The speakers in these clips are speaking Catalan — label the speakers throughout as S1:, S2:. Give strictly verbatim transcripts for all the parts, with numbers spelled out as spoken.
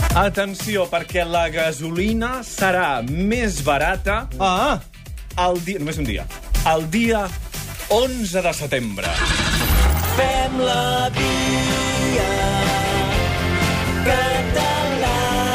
S1: Atenció, perquè la gasolina serà més barata
S2: Ah!
S1: el dia... Només un dia. El dia onze de setembre.
S3: Fem la via catalana.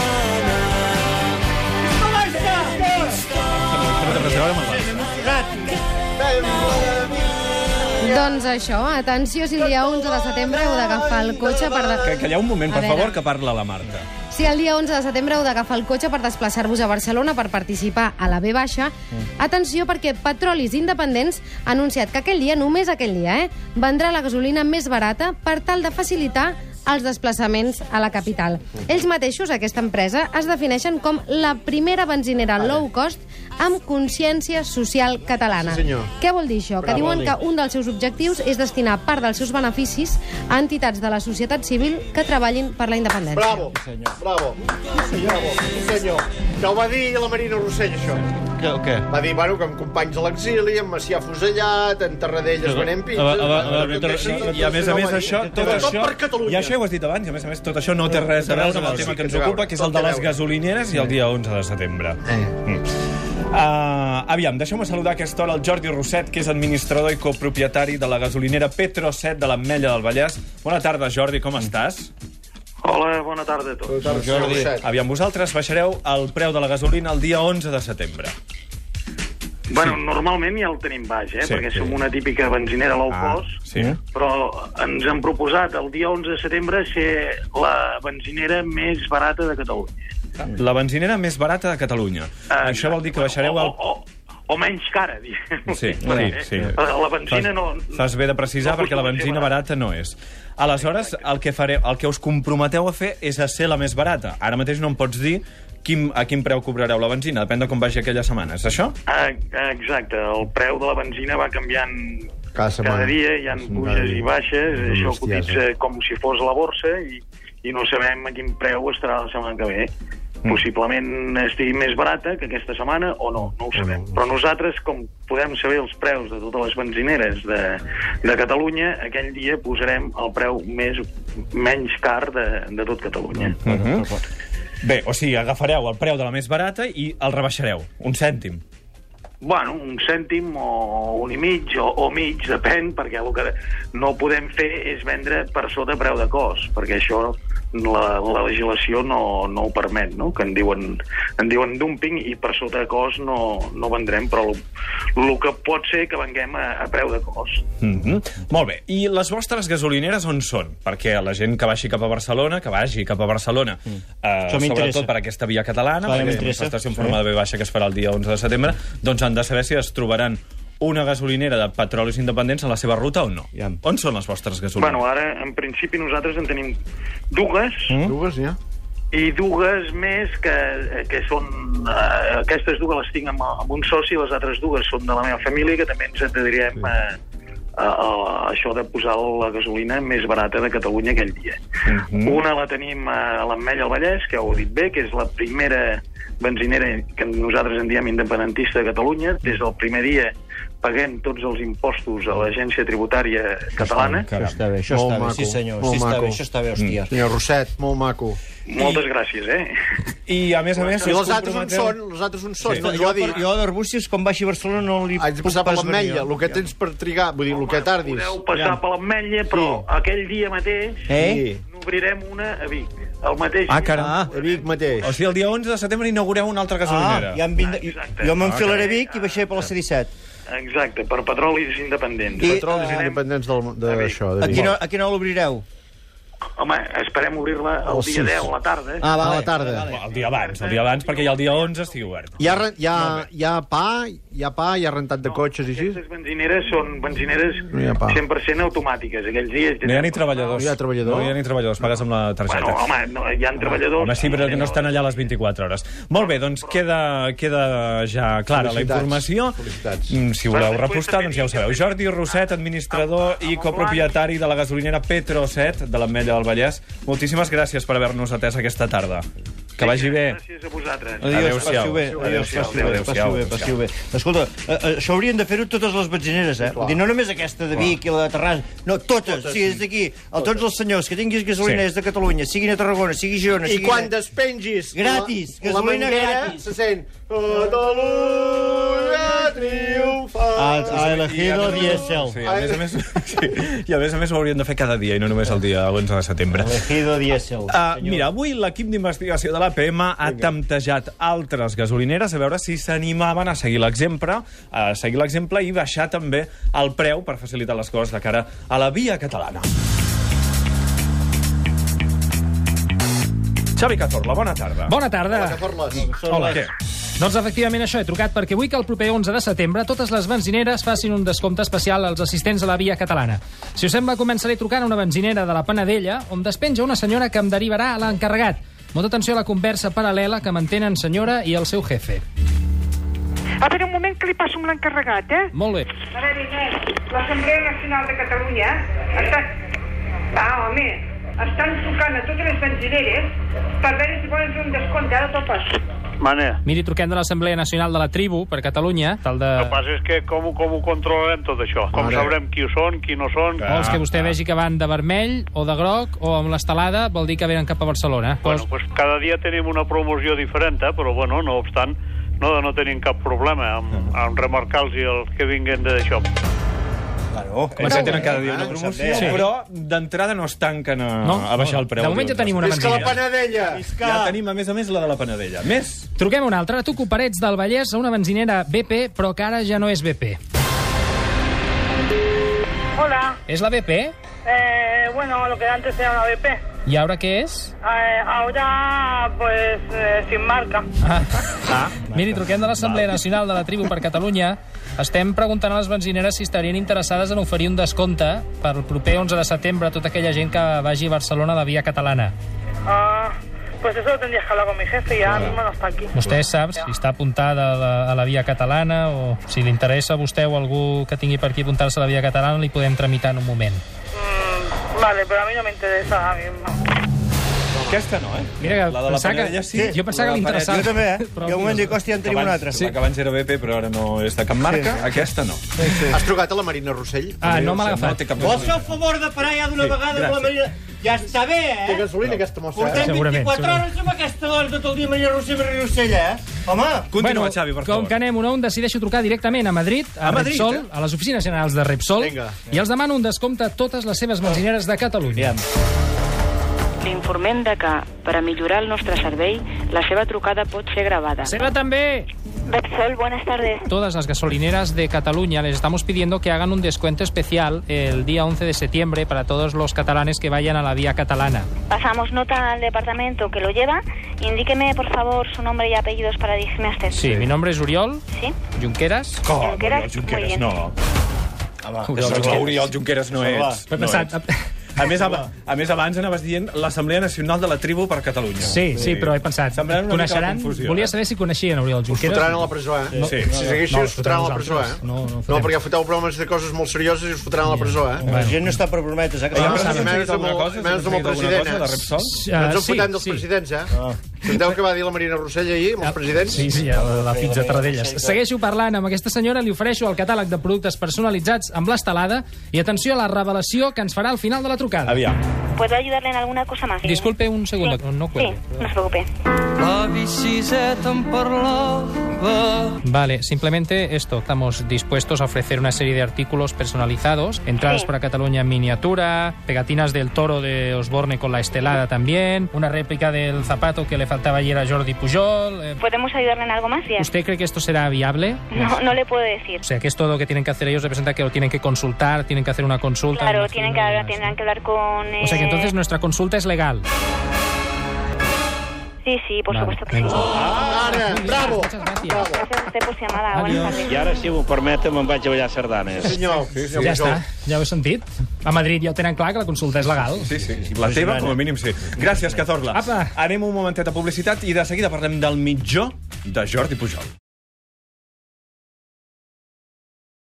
S4: Doncs això, atenció, si el dia onze de setembre heu d'agafar el cotxe per... De...
S1: Que, calleu un moment, per
S4: A veure.
S1: favor, que parla la Marta.
S4: Si el dia onze de setembre heu d'agafar el cotxe per desplaçar-vos a Barcelona per participar a la V baixa, atenció perquè Petrolis Independents ha anunciat que aquell dia, només aquell dia, eh, vendrà la gasolina més barata per tal de facilitar els desplaçaments a la capital. Ells mateixos, aquesta empresa, es defineixen com la primera benzinera low cost amb consciència social catalana.
S2: Sí, senyor.
S4: Què vol dir això? Que
S2: Bravo,
S4: diuen
S2: Oli.
S4: que un dels seus objectius és destinar part dels seus beneficis a entitats de la societat civil que treballin per la independència.
S2: Bravo, bravo. Sí, bravo, sí, senyor. Que ho va dir la Marina Rossell, això.
S5: Què, què?
S2: Va dir, bueno, que amb companys a l'exili, amb Macià Fusellat, en Tarradellas venent
S5: A- a-
S2: pizzas...
S5: a- a- a-
S2: tot
S1: Sí,
S2: això,
S1: i a més a més això, tot
S2: Tot
S1: això...
S2: per Catalunya.
S1: Ja això ho has dit abans, i a més a més tot això no té res a veure amb el
S2: Sí,
S1: tema que
S2: que
S1: ens
S2: té a
S1: ocupa,
S2: veure,
S1: que és el
S2: tot
S1: de
S2: té a
S1: les
S2: veure.
S1: gasolineres i el dia onze de setembre. Mm. Uh, aviam, deixeu-me saludar a aquesta hora el Jordi Rosset, que és administrador i copropietari de la gasolinera Petro set de l'Ametlla del Vallès. Bona tarda, Jordi, com estàs?
S6: Hola, bona tarda a tots.
S2: Jordi.
S1: Aviam, vosaltres baixareu el preu de la gasolina el dia onze de setembre.
S6: Bueno, normalment ja el tenim baix, eh?
S1: Sí,
S6: perquè
S1: sí.
S6: som una típica benzinera low cost,
S1: sí.
S6: però ens han proposat el dia onze de setembre ser la benzinera més barata de Catalunya.
S1: La benzinera més barata de Catalunya.
S6: Ah,
S1: Això vol dir que baixareu el...
S6: O, o, o menys cara, diguem.
S1: Sí,
S6: Eh?
S1: sí, sí.
S6: La, la benzina
S1: Fas,
S6: no...
S1: fas bé de precisar,
S6: no
S1: perquè la
S6: acostuma a ser
S1: benzina barata no és. Aleshores, el que, fareu, el que us comprometeu a fer és a ser la més barata. Ara mateix no em pots dir quin, a quin preu cobrareu la benzina, depèn de com vagi aquella setmana. És això?
S6: Ah, exacte, el preu de la benzina va canviant
S2: Cada setmana.
S6: cada dia, hi ha puges i baixes,
S2: Una
S6: això
S2: bestiesa.
S6: cotitza com si fos la borsa i, i no sabem a quin preu estarà la setmana que ve.
S1: Mm.
S6: Possiblement estigui més barata que aquesta setmana o no, no ho sabem. Però nosaltres, com podem saber els preus de totes les benzineres de, de Catalunya, aquell dia posarem el preu més menys car de, de tot Catalunya.
S1: Uh -huh. Bé, o sigui, agafareu el preu de la més barata i el rebaixareu, un cèntim.
S6: Bueno, un cèntim o un i mig o, o mig, depèn, perquè el que no podem fer és vendre per sota preu de cost, perquè això la, la legislació no, no ho permet, no? Que en diuen, en diuen dumping i per sota de cost no, no vendrem, però el que pot ser que venguem a, a preu de cost.
S1: Mm -hmm. Molt bé. I les vostres gasolineres on són? Perquè la gent que vagi cap a Barcelona, que vagi cap a Barcelona, mm. eh,
S5: Això m'interessa.
S1: sobretot per aquesta via catalana,
S5: Clar,
S1: perquè és una
S5: m'interessa.
S1: manifestació en forma de V baixa que es farà el dia onze de setembre, doncs han de saber si es trobaran una gasolinera de Petrolis Independents a la seva ruta o no.
S5: Ja.
S1: On són les vostres gasolineres?
S6: Bueno, ara, en principi, nosaltres en tenim dues,
S1: Mm?
S2: Dues, ja?
S6: i dues més que, que són... Eh, aquestes dues les tinc amb, amb un soci, les altres dues són de la meva família, que també ens adherirem sí. a, a, a això de posar la gasolina més barata de Catalunya aquell dia.
S1: Mhm.
S6: Una la tenim a l'Ametlla del Vallès, que ho heu dit bé, que és la primera benzinera que nosaltres en diem independentista de Catalunya. Des del primer dia paguem tots els impostos a l'agència tributària catalana.
S5: Això està bé, això
S2: Molt
S5: està bé,
S2: maco,
S5: sí senyor,
S2: molt
S5: sí està
S2: maco.
S5: bé, això està bé, hòstia.
S2: Senyor Rosset, molt maco.
S6: Moltes gràcies, eh?
S1: I, a més a més...
S2: I
S1: us
S2: les altres on
S1: comprometeu-
S2: són? Les altres on són?
S1: Sí.
S2: No,
S5: Jo,
S2: jo
S5: per,
S2: dic...
S5: jo d'Arbúcies, quan baixi a Barcelona, no li
S2: Haig de
S5: puc
S2: passar per
S5: pas venir.
S2: l'Ametlla, el que tens per trigar, vull dir, el que tardis.
S6: Podeu passar per l'Ametlla, però
S2: Sí.
S6: aquell dia mateix
S5: Eh?
S6: n'obrirem una a Vic. El mateix
S1: Ah,
S6: dia.
S1: caram.
S5: Ah,
S2: A Vic mateix.
S1: O sigui, el dia onze de setembre inaugureu una altra gasolinera.
S5: Ah, ja em vind...
S6: Exacte.
S5: Jo m'enfilaré a
S6: Ok.
S5: Vic i baixaré per la C disset.
S6: Exacte, per petrolis independents.
S5: I-
S2: Petrolis
S5: eh,
S2: independents del- d'això.
S5: A
S2: De
S5: quina,
S2: Vic.
S5: a quina hora l'obrireu?
S6: Home, esperem obrir-la el
S2: Els
S6: dia
S2: sis.
S6: deu a la tarda.
S2: Ah, va, a
S5: Vale,
S2: la tarda.
S5: vale.
S1: El dia abans, el dia abans, perquè ja el dia onze estigui obert.
S2: Hi ha, re- hi ha, hi ha pa, hi ha pa, hi ha rentat de cotxes i així?
S6: Aquestes benzineres són benzineres
S2: No hi ha pa.
S6: cent per cent automàtiques. Aquells dies...
S1: No hi ha ni treballadors.
S2: No hi ha treballador?
S1: No hi ha ni treballadors, pagues amb la targeta.
S6: Bueno, home, no, hi ha treballadors...
S1: Home, sí, però que no estan allà a les vint-i-quatre hores. Molt bé, doncs queda, queda ja clara la
S2: Felicitats.
S1: informació.
S2: Felicitats.
S1: Mm, Si voleu
S6: Bueno,
S1: repostar,
S6: després
S1: doncs ja ho sabeu. Jordi Rosset, administrador i copropietari de la gasolinera Petro set de l'Ametlla del Vallès. Moltíssimes gràcies per haver-nos atès aquesta tarda. Que vagi bé.
S6: Gràcies a vosaltres.
S5: Adiós,
S1: Adéu-siau.
S5: passi-ho bé. Adiós,
S1: Adéu-siau.
S5: passi-ho bé, passi-ho bé, passi-ho bé. Escolta, eh, eh, això haurien de fer-ho totes les benzineres, eh? Vull dir, no només aquesta de Vic i la de Terrassa, no, totes. O sigui, des d'aquí, a tots els senyors que tinguis gasolineres de Catalunya, siguin a Tarragona, sigui a Girona,
S2: I
S5: sigui...
S2: quan despengis
S5: Gratis,
S2: la, la
S5: gasolina
S2: manguera,
S5: gratis.
S2: se sent Catalunya triomfa.
S5: Ha elegido diésel.
S1: Sí, a més a més, sí, i a més a més ho haurien de fer cada dia i no només el dia onze de setembre.
S5: Elegido diésel.
S1: Uh, mira, avui l'equip d'investigació de l'A P M ha temptejat altres gasolineres a veure si s'animaven a seguir l'exemple, a seguir l'exemple i baixar també el preu per facilitar les coses de cara a la via catalana. Xavi Cazorla, bona tarda.
S7: Bona tarda.
S1: Hola. Què?
S7: Doncs efectivament això, he trucat perquè vull que el proper onze de setembre totes les benzineres facin un descompte especial als assistents a la via catalana. Si us sembla, començaré trucant a una benzinera de la Panadella on despenja una senyora que em derivarà a l'encarregat. Molta atenció a la conversa paral·lela que mantenen senyora i el seu jefe.
S8: A veure, un moment que li passo amb l'encarregat, eh?
S7: Molt bé.
S8: A veure, Inés, l'Assemblea Nacional de Catalunya està... Ah, home, estan trucant a totes les benzineres per veure si volen fer un descompte. Ara topes.
S9: Mane,
S7: Miri, truquem de l'Assemblea Nacional de la Tribu per Catalunya, tal de...
S9: el que passa és que com, com ho controlarem tot això? Com
S2: Mare.
S9: sabrem qui ho són, qui no són?
S7: Vols que vostè vegi que van de vermell o de groc o amb l'estelada vol dir que venen cap a Barcelona?
S9: Bueno, pues cada dia tenim una promoció diferent, eh? Però bueno, no obstant, no, no tenim cap problema amb, amb remarcar-los els que vinguen d'això.
S5: Claro.
S1: Com que tenen cada dia una promoció,
S7: Sí.
S1: però d'entrada no es tanquen a,
S7: No,
S1: a baixar
S7: no.
S1: el preu.
S7: De moment ja tenim una
S2: És que la
S7: benzinera.
S2: Panadella...
S1: Ja tenim, a més a més, la de la Panadella. Més?
S7: Truquem una altra. Truco Parets del Vallès a una benzinera B P, però que ara ja no és B P.
S8: Hola.
S7: ¿Es la B P?
S8: Eh, bueno, lo que antes era una B P.
S7: ¿Y ahora qué es?
S8: Eh, ahora, pues, eh, sin marca.
S7: Ah. ah. Miri, truquem de l'Assemblea Nacional de la Tribu per Catalunya. Estem preguntant a les benzineres si estarien interessades en oferir un descompte per el proper onze de setembre a tota aquella gent que vagi a Barcelona a la via catalana.
S8: Ah, pues eso lo tendrías que hablar con mi jefe, ya mismo no está aquí.
S7: Vostè sap si està apuntada a la, a la via catalana o si li interessa a vostè o algú que tingui per aquí apuntar-se a la via catalana, li podem tramitar en un moment.
S8: Mm, vale, pero a mí no me interesa ahora mismo.
S1: Aquesta no, eh?
S7: Mira, que
S1: la de la
S7: pensava que-
S1: Panadella sí.
S7: jo pensava
S1: la
S7: que
S1: de la
S7: l'interessava.
S5: Jo també, eh?
S7: Però-
S5: I al moment de costi ja en tenim una altra.
S1: Sí. La que abans era B P, però ara no és de cap marca.
S5: Sí.
S1: Aquesta no.
S2: Has trucat a la Marina Rossell?
S7: Ah, no me l'ha
S1: No
S7: agafat.
S1: té cap
S5: Vols fer el favor de parar ja d'una
S1: Sí,
S5: vegada amb la
S1: gràcies.
S5: Marina... Ja està bé,
S2: Té
S5: eh?
S2: gasolina, aquesta mossa.
S5: Portem
S2: Eh?
S7: Segurament,
S5: vint-i-quatre
S7: segurament.
S5: hores amb aquesta dona tot el dia Marina Rossell, Marina Rossell, eh? Home!
S1: Continua, Xavi, per favor.
S7: Com que anem un a un, decideixo trucar directament a Madrid, a,
S1: A Madrid,
S7: Repsol,
S1: eh?
S7: a les oficines generals de Repsol,
S2: Vinga.
S7: i els demano un descompte a totes les seves benzineres de Catalunya.
S10: Li informem de que, per a millorar el nostre servei, la seva trucada pot ser gravada.
S7: Seva també!
S10: Repsol, buenas tardes.
S7: Todas las gasolineras de Cataluña les estamos pidiendo que hagan un descuento especial el día once de septiembre para todos los catalanes que vayan a la vía catalana.
S10: Pasamos nota al departamento que lo lleva. Indíqueme, por favor, su nombre y apellidos para dirigirme a usted.
S7: Sí, mi nombre es Uriol
S10: ¿Sí?
S7: Junqueras.
S1: Com?
S10: Junqueras?
S1: Oriol Junqueras,
S10: Muy bien.
S1: no.
S5: Home,
S1: Oriol Junqueras, Oriol Junqueras no ets.
S7: He
S1: No
S7: pensat...
S1: ets. A més, a, a més, abans anaves dient l'Assemblea Nacional de la Tribu per Catalunya.
S7: Sí, sí, però he pensat...
S1: Semblant una mica la
S7: Coneixeran...
S1: confusió,
S7: Volia
S1: eh?
S7: saber si coneixien Oriol
S2: Us
S7: Junqueras.
S2: fotran a la presó, eh?
S1: No, sí.
S2: Si segueixi,
S7: No,
S2: us fotran a la presó, eh?
S7: no, no
S2: No,
S7: fotrem.
S2: perquè foteu bromes de coses molt serioses i us fotran a la presó, eh?
S5: La gent no està per brometes, eh? Que
S1: Ja,
S5: no
S1: però
S5: saben.
S1: s'ha
S2: menys
S1: aconseguit alguna
S2: amb el-
S1: cosa?
S2: menys
S1: S'ha
S2: amb el
S1: aconseguit alguna
S2: president,
S1: cosa de
S2: eh?
S1: Repsol?
S2: No ens
S7: Uh,
S2: en
S7: sí,
S2: fotem dels
S7: sí.
S2: presidents, eh? Senteu què va dir la Marina Rossell ahir amb els presidents?
S7: Sí, sí, a la, la pizza Tarradellas. Segueixo parlant amb aquesta senyora, li ofereixo el catàleg de productes personalitzats amb l'estelada i atenció a la revelació que ens farà al final de la trucada.
S1: Aviam.
S10: ¿Puedo ayudarle en alguna cosa más?
S7: Disculpe un segundo,
S10: Sí.
S7: no
S10: Sí,
S7: cuelgue.
S10: no se preocupe.
S7: Vale, simplemente esto. Estamos dispuestos a ofrecer una serie de artículos personalizados, entradas
S10: Sí.
S7: para Cataluña en miniatura, pegatinas del toro de Osborne con la estelada también, una réplica del zapato que le faltaba ayer a Jordi Pujol. eh,
S10: ¿Podemos ayudarle en algo más? Bien.
S7: ¿Usted cree que esto será viable?
S10: No, no le puedo decir.
S7: O sea, que es todo lo que tienen que hacer ellos, representa que lo tienen que consultar, tienen que hacer una consulta.
S10: Claro,
S7: una
S10: tienen que,
S7: firma y
S10: hablar-
S7: demás,
S10: tendrán
S7: ¿no?
S10: que hablar con...
S7: O sea, que
S10: eh,
S7: entonces nuestra consulta es legal.
S10: Sí, sí, por
S7: Vale,
S10: supuesto que
S7: venga.
S10: sí.
S2: Ara, bravo!
S7: Muchas gracias.
S10: Gracias a usted por su llamada.
S7: Adiós.
S10: Buenas tardes.
S9: I ara, si m'ho permeten, me'n vaig a ballar sardanes.
S2: Senyor, sí,
S7: Ja està, ja ho he sentit. A Madrid ja ho tenen clar que la consulta és legal.
S1: Sí, sí. La teva, com a mínim, sí. Gràcies, Cazorla.
S7: Apa.
S1: Anem un momentet a publicitat i de seguida parlem del mitjó de Jordi Pujol.